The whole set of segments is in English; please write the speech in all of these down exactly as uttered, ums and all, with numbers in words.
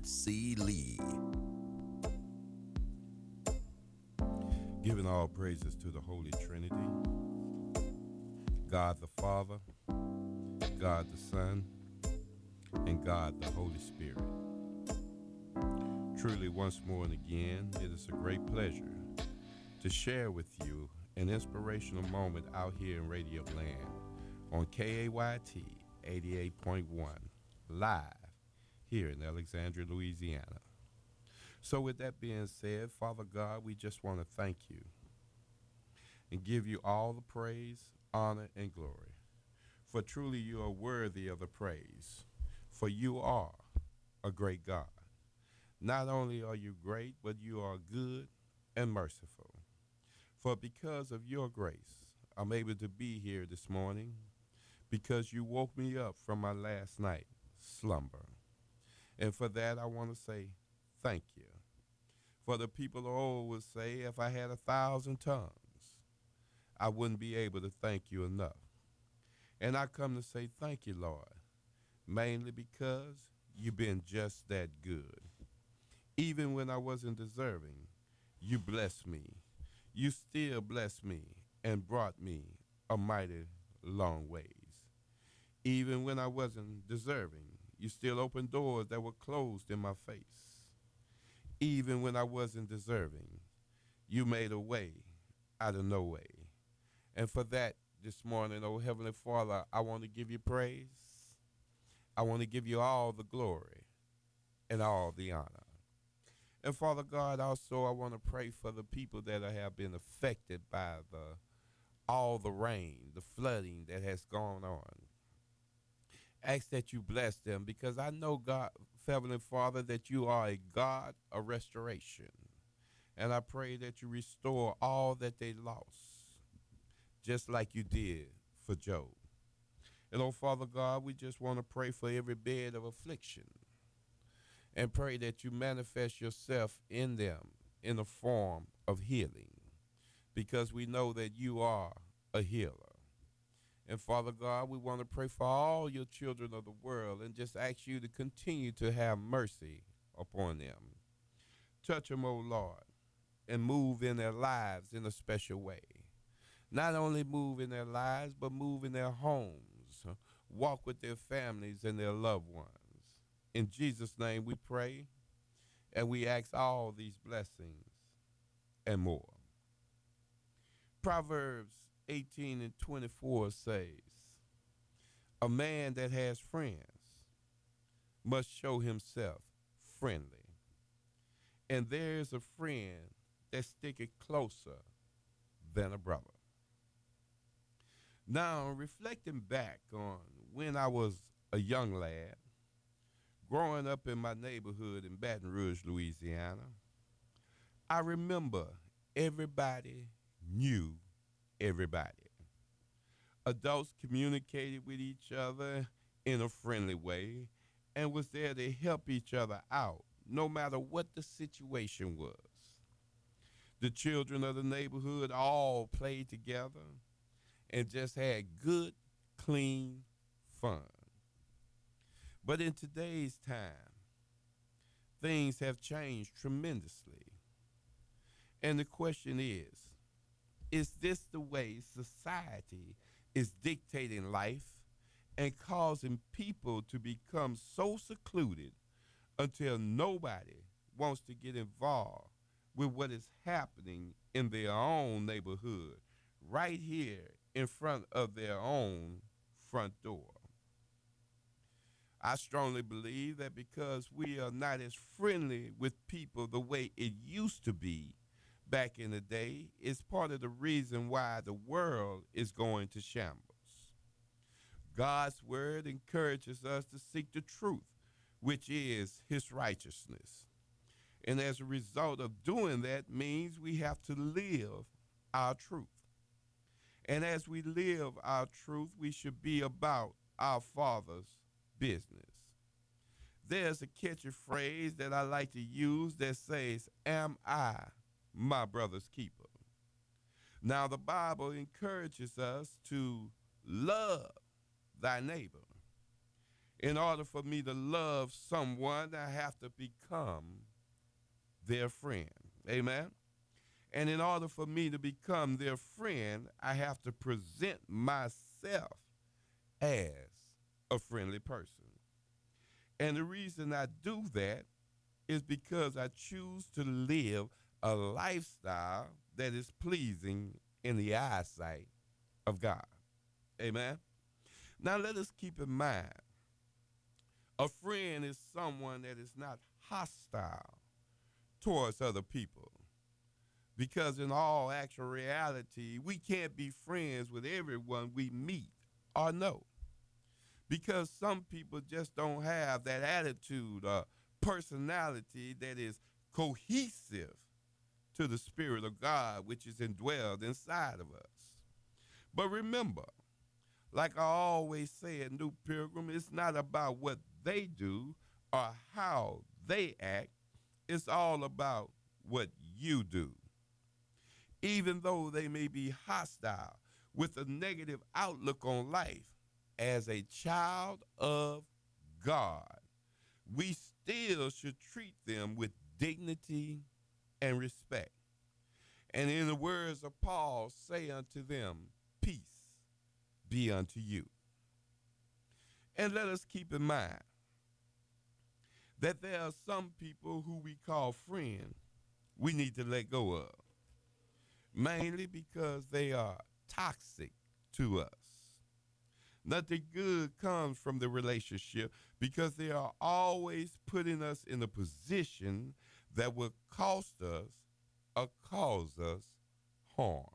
C. Lee. Giving all praises to the Holy Trinity, God the Father, God the Son, and God the Holy Spirit. Truly, once more and again, it is a great pleasure to share with you an inspirational moment out here in Radio Land on K A Y T eighty-eight point one, live here in Alexandria, Louisiana. So with that being said, Father God, we just want to thank you and give you all the praise, honor, and glory. For truly you are worthy of the praise, for you are a great God. Not only are you great, but you are good and merciful. For because of your grace, I'm able to be here this morning because you woke me up from my last night slumber. And for that, I want to say thank you. For the people of old would say, if I had a thousand tongues, I wouldn't be able to thank you enough. And I come to say thank you, Lord, mainly because you've been just that good. Even when I wasn't deserving, you blessed me. You still blessed me and brought me a mighty long ways. Even when I wasn't deserving, you still opened doors that were closed in my face. Even when I wasn't deserving, you made a way out of no way. And for that, this morning, oh Heavenly Father, I want to give you praise. I want to give you all the glory and all the honor. And Father God, also I want to pray for the people that have been affected by the all the rain, the flooding that has gone on. Ask that you bless them because I know, God, Heavenly Father, that you are a God of restoration. And I pray that you restore all that they lost, just like you did for Job. And oh, Father God, we just want to pray for every bed of affliction and pray that you manifest yourself in them in the form of healing because we know that you are a healer. And Father God, we want to pray for all your children of the world and just ask you to continue to have mercy upon them. Touch them, O Lord, and move in their lives in a special way. Not only move in their lives, but move in their homes, walk with their families and their loved ones. In Jesus' name we pray, and we ask all these blessings and more. Proverbs eighteen and twenty-four says, a man that has friends must show himself friendly. And there's a friend that sticketh closer than a brother. Now, reflecting back on when I was a young lad, growing up in my neighborhood in Baton Rouge, Louisiana, I remember everybody knew everybody. Adults communicated with each other in a friendly way and was there to help each other out, no matter what the situation was. The children of the neighborhood all played together and just had good, clean fun. But in today's time, things have changed tremendously. And the question is, is this the way society is dictating life and causing people to become so secluded until nobody wants to get involved with what is happening in their own neighborhood, right here in front of their own front door? I strongly believe that because we are not as friendly with people the way it used to be back in the day, it's part of the reason why the world is going to shambles. God's word encourages us to seek the truth, which is his righteousness. And as a result of doing that means we have to live our truth. And as we live our truth, we should be about our Father's business. There's a catchy phrase that I like to use that says, am I my brother's keeper? Now, the Bible encourages us to love thy neighbor. In order for me to love someone, I have to become their friend. Amen. And in order for me to become their friend, I have to present myself as a friendly person. And the reason I do that is because I choose to live a lifestyle that is pleasing in the eyesight of God. Amen. Now let us keep in mind, a friend is someone that is not hostile towards other people. Because in all actual reality, we can't be friends with everyone we meet or know. Because some people just don't have that attitude or personality that is cohesive to the Spirit of God, which is indwelled inside of us. But remember, like I always say at New Pilgrim, it's not about what they do or how they act. It's all about what you do. Even though they may be hostile with a negative outlook on life, as a child of God, we still should treat them with dignity and respect. And in the words of Paul, say unto them, peace be unto you. And let us keep in mind that there are some people who we call friends we need to let go of, mainly because they are toxic to us. Nothing good comes from the relationship because they are always putting us in a position that will cost us or cause us harm.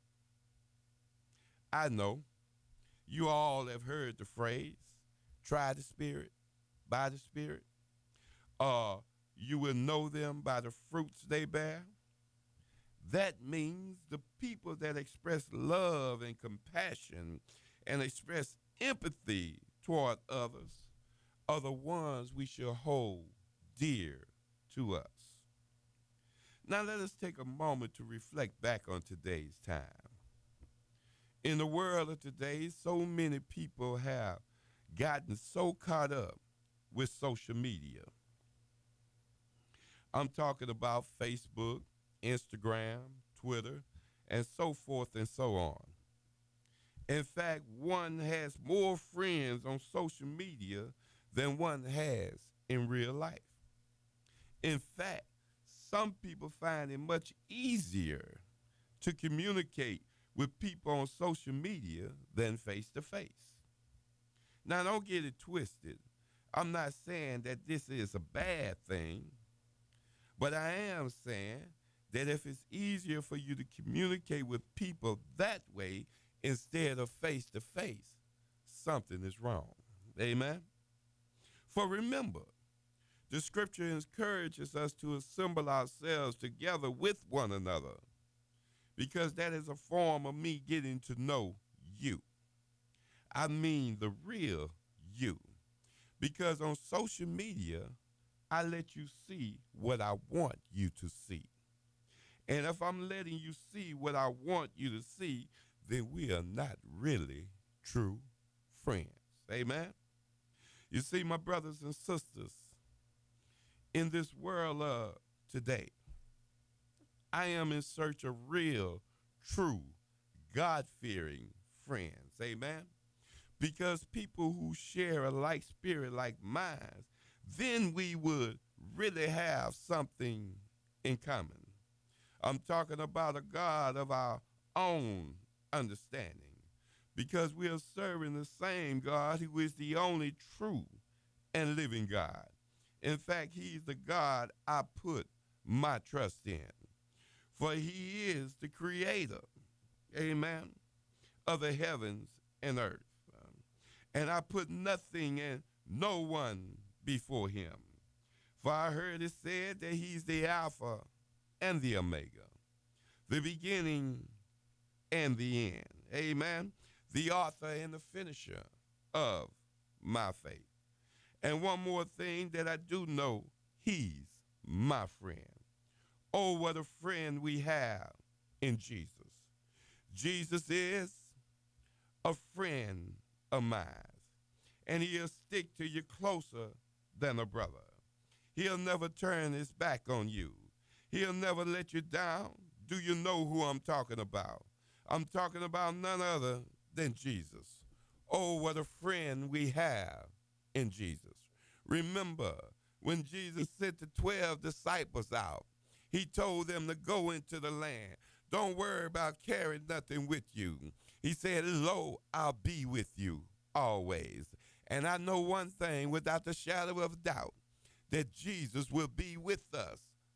I know you all have heard the phrase, try the spirit by the spirit. Uh, you will know them by the fruits they bear. That means the people that express love and compassion and express empathy toward others are the ones we should hold dear to us. Now let us take a moment to reflect back on today's time. In the world of today, so many people have gotten so caught up with social media. I'm talking about Facebook, Instagram, Twitter, and so forth and so on. In fact, one has more friends on social media than one has in real life. In fact, some people find it much easier to communicate with people on social media than face to face. Now, don't get it twisted. I'm not saying that this is a bad thing, but I am saying that if it's easier for you to communicate with people that way instead of face to face, something is wrong. Amen? For remember, the scripture encourages us to assemble ourselves together with one another because that is a form of me getting to know you. I mean the real you. Because on social media, I let you see what I want you to see. And if I'm letting you see what I want you to see, then we are not really true friends. Amen? You see, my brothers and sisters, in this world of today, I am in search of real, true, God-fearing friends. Amen? Because people who share a like spirit like mine, then we would really have something in common. I'm talking about a God of our own understanding because we are serving the same God who is the only true and living God. In fact, he's the God I put my trust in, for he is the creator, amen, of the heavens and earth. Um, and I put nothing and no one before him. For I heard it said that he's the Alpha and the Omega, the beginning and the end. Amen. The author and the finisher of my faith. And one more thing that I do know, he's my friend. Oh, what a friend we have in Jesus. Jesus is a friend of mine. and he'll stick to you closer than a brother. He'll never turn his back on you. He'll never let you down. Do you know who I'm talking about? I'm talking about none other than Jesus. Oh, what a friend we have in Jesus. Remember, when Jesus sent the twelve disciples out, he told them to go into the land. Don't worry about carrying nothing with you. He said, lo, I'll be with you always. And I know one thing without the shadow of doubt, that Jesus will be with us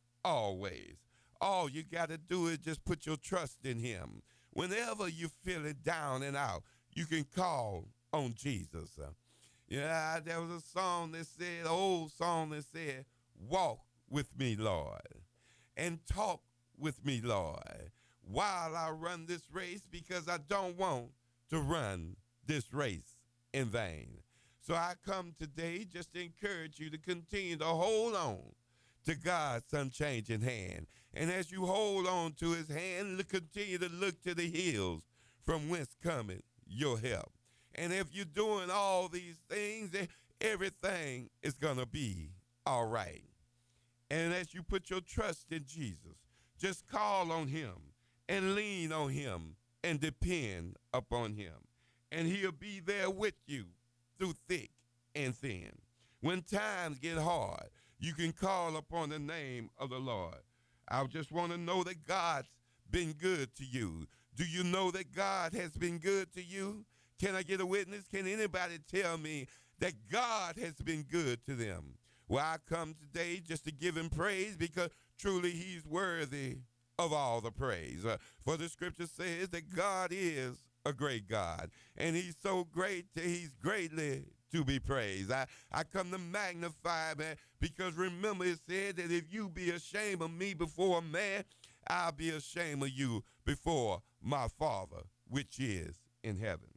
always. All you got to do is just put your trust in him. Whenever you feel it down and out, you can call on Jesus. Uh, yeah, there was a song that said, an old song that said, walk with me, Lord, and talk with me, Lord, while I run this race, because I don't want to run this race in vain. So I come today just to encourage you to continue to hold on to God's unchanging hand. And as you hold on to his hand, continue to look to the hills from whence cometh your help. And if you're doing all these things, everything is going to be all right. And as you put your trust in Jesus, just call on him and lean on him and depend upon him. And he'll be there with you through thick and thin. When times get hard, you can call upon the name of the Lord. I just want to know that God's been good to you. Do you know that God has been good to you? Can I get a witness? Can anybody tell me that God has been good to them? Well, I come today just to give him praise, because truly he's worthy of all the praise. Uh, for the scripture says that God is a great God, and he's so great that he's greatly to be praised. I, I come to magnify, man, because remember it said that if you be ashamed of me before man, I'll be ashamed of you before my Father, which is in heaven.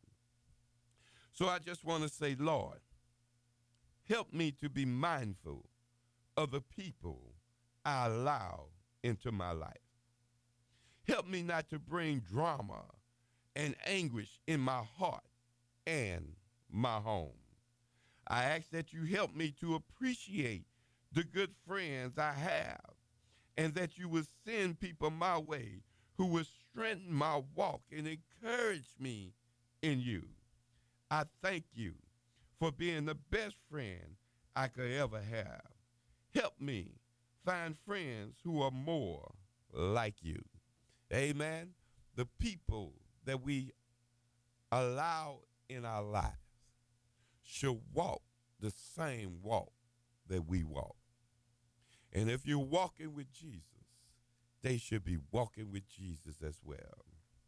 So I just want to say, Lord, help me to be mindful of the people I allow into my life. Help me not to bring drama and anguish in my heart and my home. I ask that you help me to appreciate the good friends I have, and that you will send people my way who will strengthen my walk and encourage me in you. I thank you for being the best friend I could ever have. Help me find friends who are more like you. Amen. The people that we allow in our lives should walk the same walk that we walk. And if you're walking with Jesus, they should be walking with Jesus as well.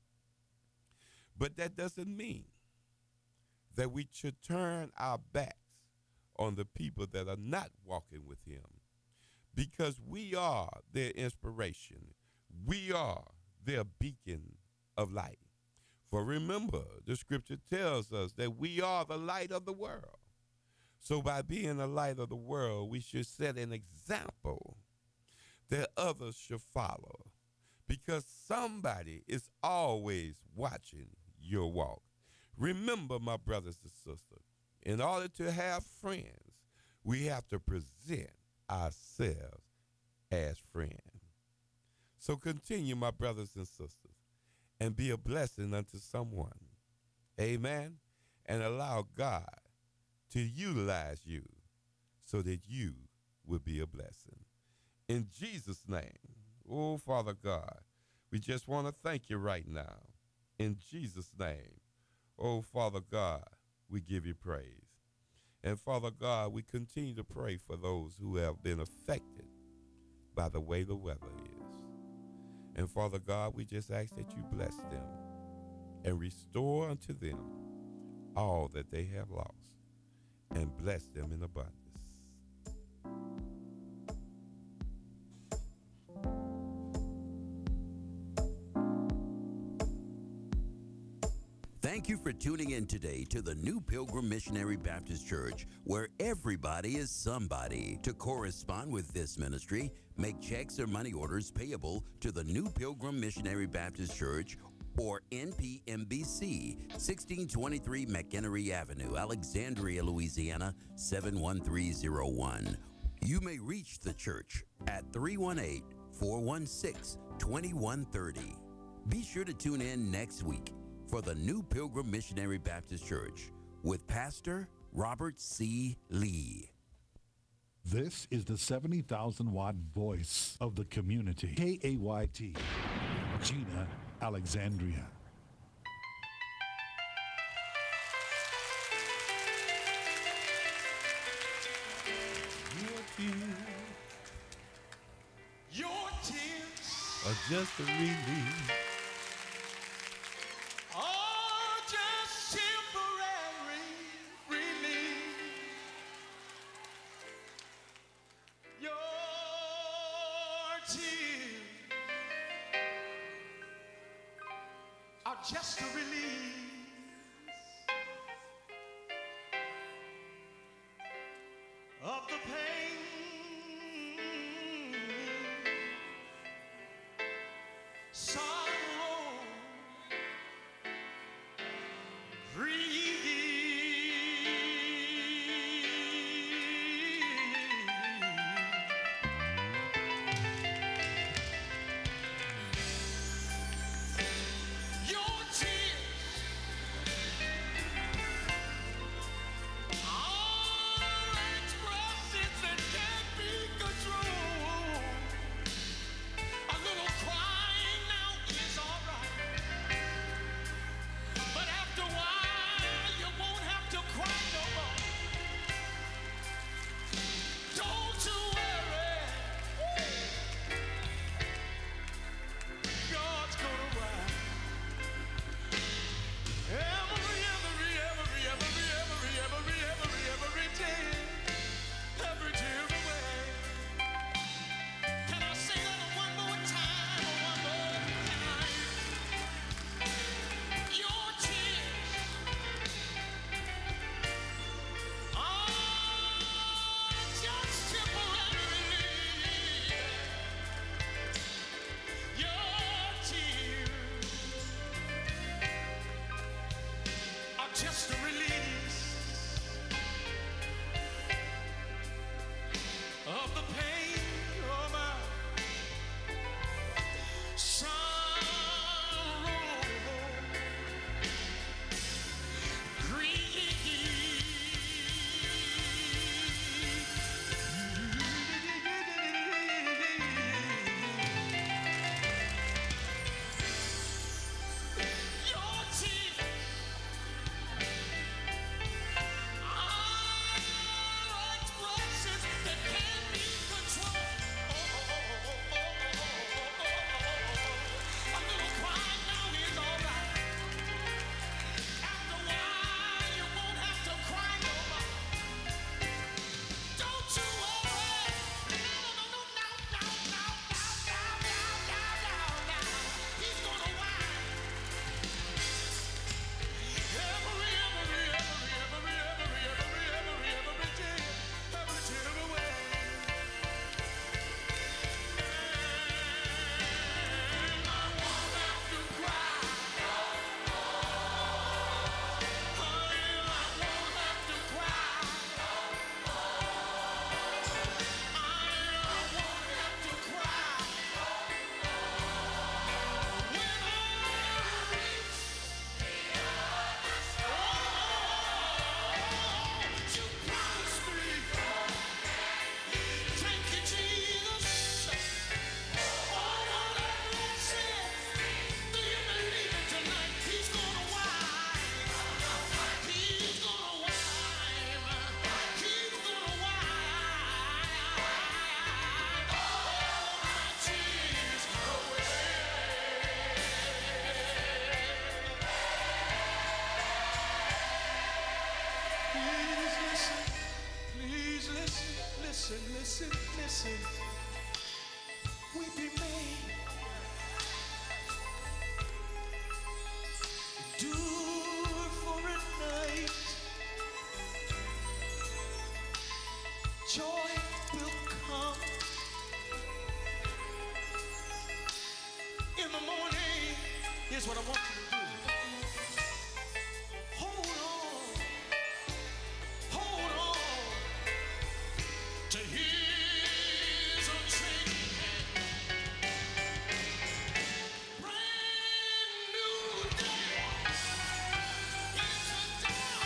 But that doesn't mean that we should turn our backs on the people that are not walking with him, because we are their inspiration. We are their beacon of light. For remember, the scripture tells us that we are the light of the world. So by being the light of the world, we should set an example that others should follow, because somebody is always watching your walk. Remember, my brothers and sisters, in order to have friends, we have to present ourselves as friends. So continue, my brothers and sisters, and be a blessing unto someone. Amen. And allow God to utilize you so that you will be a blessing. In Jesus' name, oh, Father God, we just want to thank you right now. In Jesus' name, oh, Father God, we give you praise. And Father God, we continue to pray for those who have been affected by the way the weather is. And Father God, we just ask that you bless them and restore unto them all that they have lost, and bless them in abundance. Thank you for tuning in today to the New Pilgrim Missionary Baptist Church, where everybody is somebody. To correspond with this ministry, make checks or money orders payable to the New Pilgrim Missionary Baptist Church, for N P M B C, sixteen twenty-three McHenry Avenue, Alexandria, Louisiana, seven one three zero one. You may reach the church at three one eight, four one six, two one three zero. Be sure to tune in next week for the New Pilgrim Missionary Baptist Church with Pastor Robert C. Lee. This is the seventy thousand watt voice of the community. K A Y T, Gina, Alexandria. Your tears Your tears are just a relief. are just temporary relief. Your tears are just a release of the pain. Sorrow, your tears are expressions that can't be controlled. A little crying out Here's what I want you to do. Hold on, hold on to his unchanging hand. Brand new day. It's a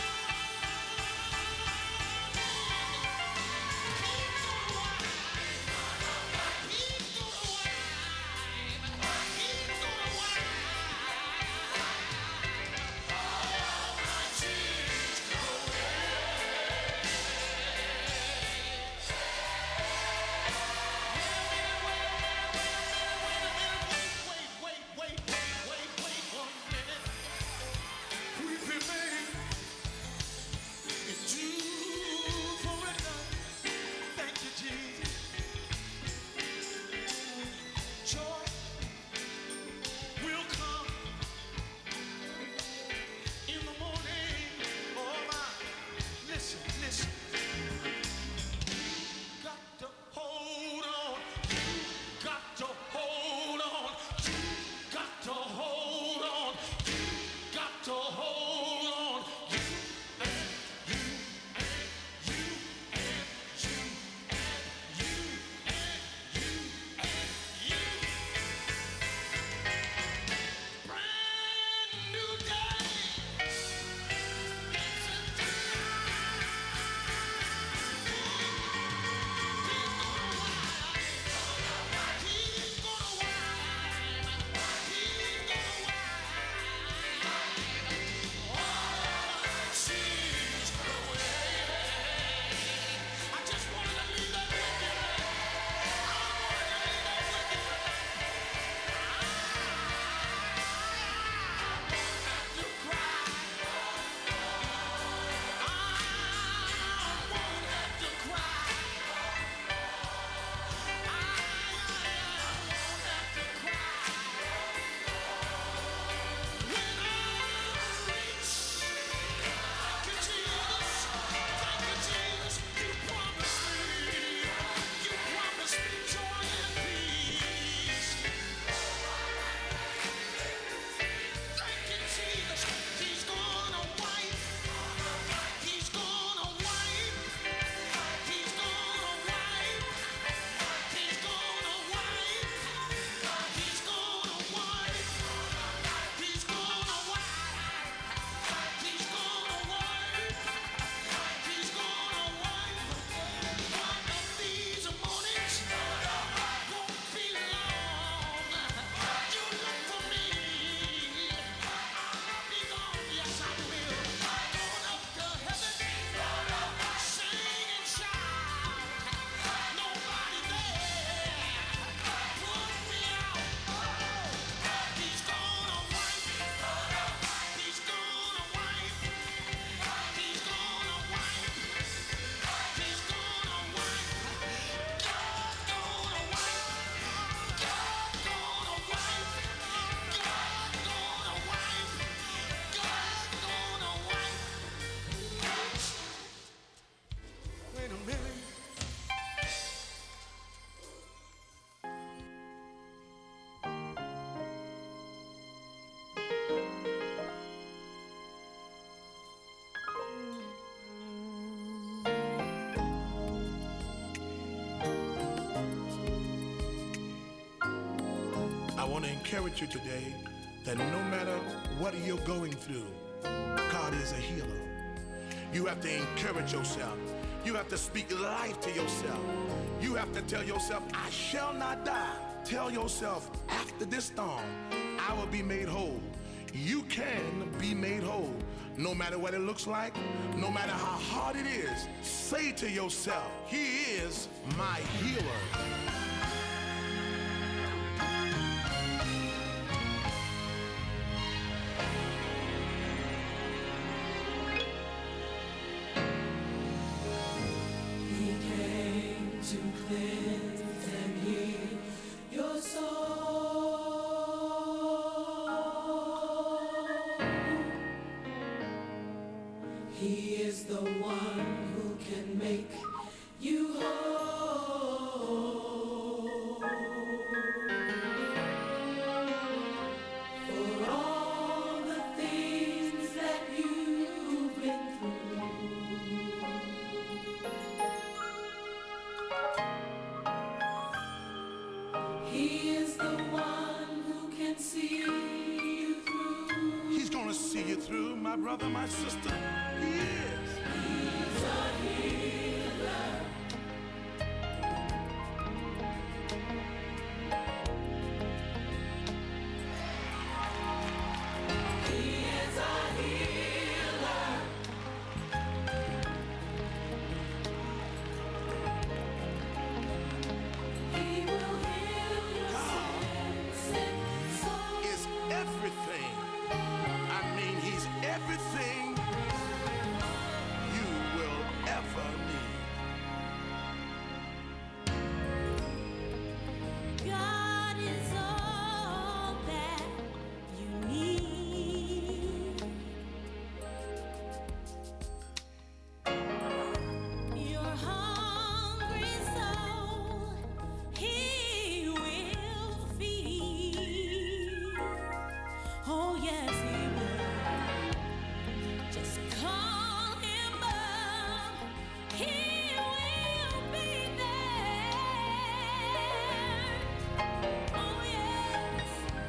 I want to encourage you today that no matter what you're going through, God is a healer. You have to encourage yourself. You have to speak life to yourself. You have to tell yourself, I shall not die. Tell yourself, after this storm, I will be made whole. You can be made whole. No matter what it looks like, no matter how hard it is, say to yourself, He is my healer. He is the one who can make you whole. He is the one who can see you through. He's gonna see you through, my brother, my sister. He is. He's a healer. He is a healer. He will heal your sick soul. Is everything. I mean, he's everything you will ever need. God is all that you need. Your hungry soul, He will feed. Oh yes, He will. Just call Him up. He will be there. Oh yes,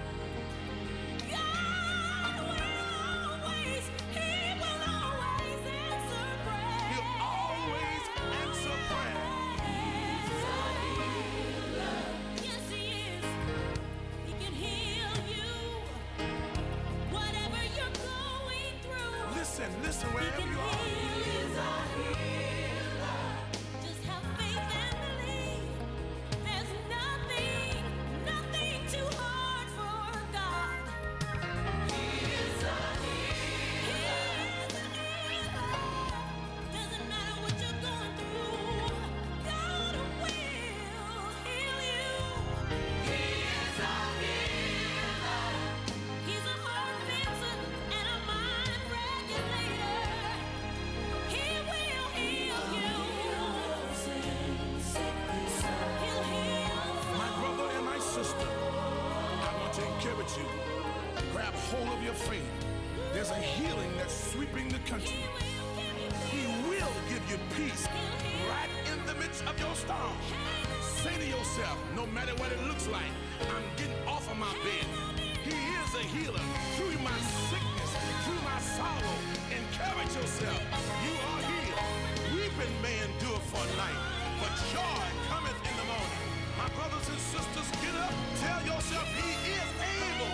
God will always, He will always answer prayer. He'll always answer prayer. He's a healer. Yes, He is. He can heal you. Whatever you're going through. Listen, listen, He wherever can you are. heal you. He's a healer. Just have faith and believe. There's nothing, nothing too hard for God. He is a healer. He is a healer. Doesn't matter what you're going through. God will heal you. He is a healer. He's a heart fixer and a mind regulator. He will heal you. He'll heal. My brother and my sister, I want to encourage you. Grab hold of your faith. There's a healing that's sweeping the country. He will give you peace. He will give you peace right in the midst of your storm. Say to yourself, no matter what it looks like, I'm getting off of my bed. He is a healer through my sickness, through my sorrow. Encourage yourself. You are healed. Weeping may endure for a night, but joy cometh in the morning. My brothers and sisters, get up. Tell yourself He is able.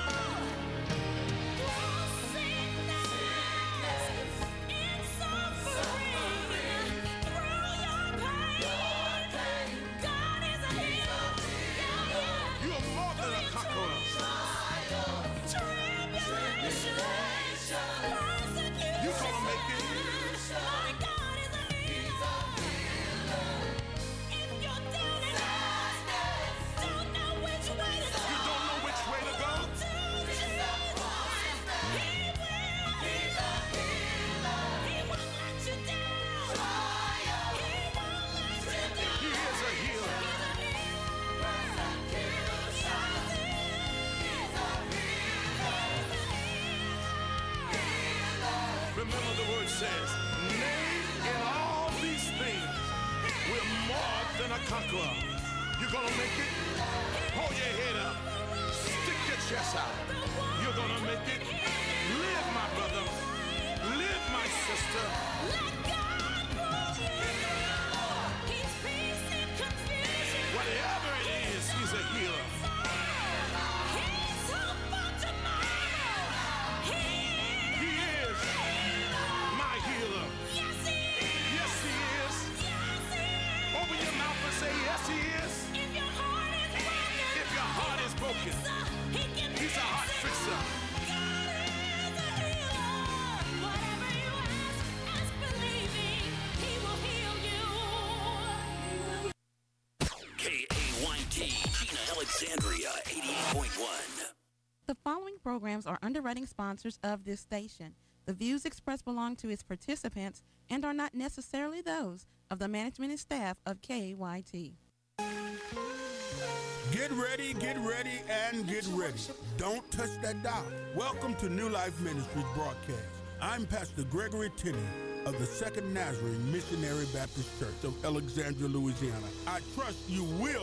You are more than a conqueror. You gonna make it. You don't know which way to go. He is a healer. Remember the word says, nay, in all these things, we're more than a conqueror. You're gonna make it. Hold your head up. Stick your chest out. You're gonna make it. Live, my brother. Live, my sister. Whatever it is, He's a healer. He is my healer. Yes, He is. Open your mouth and say, yes, He is. If your heart is broken, He's a heart fixer. K A Y T, Gina Alexandria, eighty-eight point one. The following programs are underwriting sponsors of this station. The views expressed belong to its participants and are not necessarily those of the management and staff of K A Y T. Get ready, get ready, and get ready. Don't touch that dial. Welcome to New Life Ministries broadcast. I'm Pastor Gregory Tenney of the Second Nazarene Missionary Baptist Church of Alexandria, Louisiana. I trust you will